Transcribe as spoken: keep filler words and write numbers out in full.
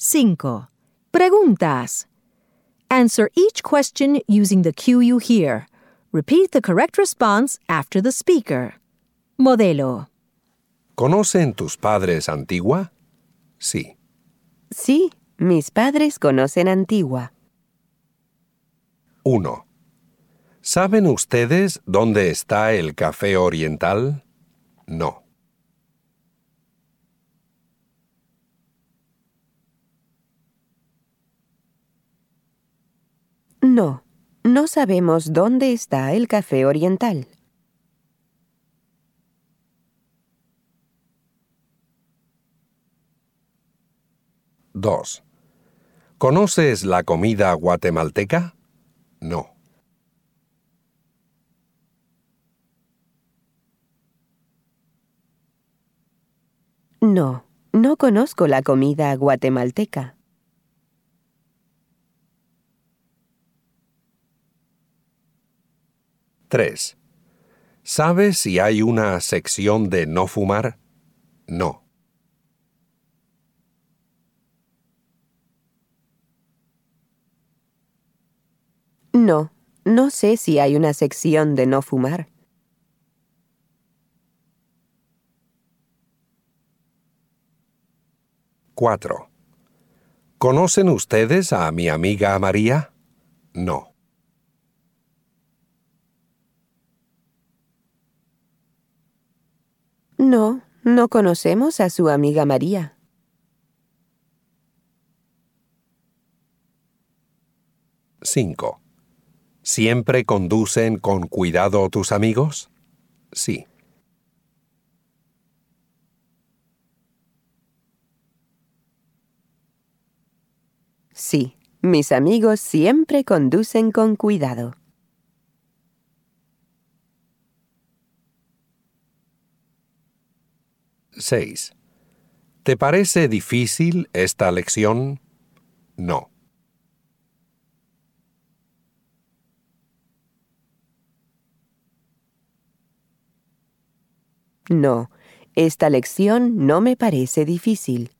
Cinco. Preguntas. Answer each question using the cue you hear. Repeat the correct response after the speaker. Modelo. ¿Conocen tus padres Antigua? Sí. Sí, mis padres conocen Antigua. uno. ¿Saben ustedes dónde está el Café Oriental? No. No, no sabemos dónde está el Café Oriental. dos. ¿Conoces la comida guatemalteca? No. No, no conozco la comida guatemalteca. tres. ¿Sabes si hay una sección de no fumar? No. No, no sé si hay una sección de no fumar. cuatro. ¿Conocen ustedes a mi amiga María? No. No, no conocemos a su amiga María. cinco. ¿Siempre conducen con cuidado tus amigos? Sí. Sí, mis amigos siempre conducen con cuidado. seis. ¿Te parece difícil esta lección? No. No, esta lección no me parece difícil.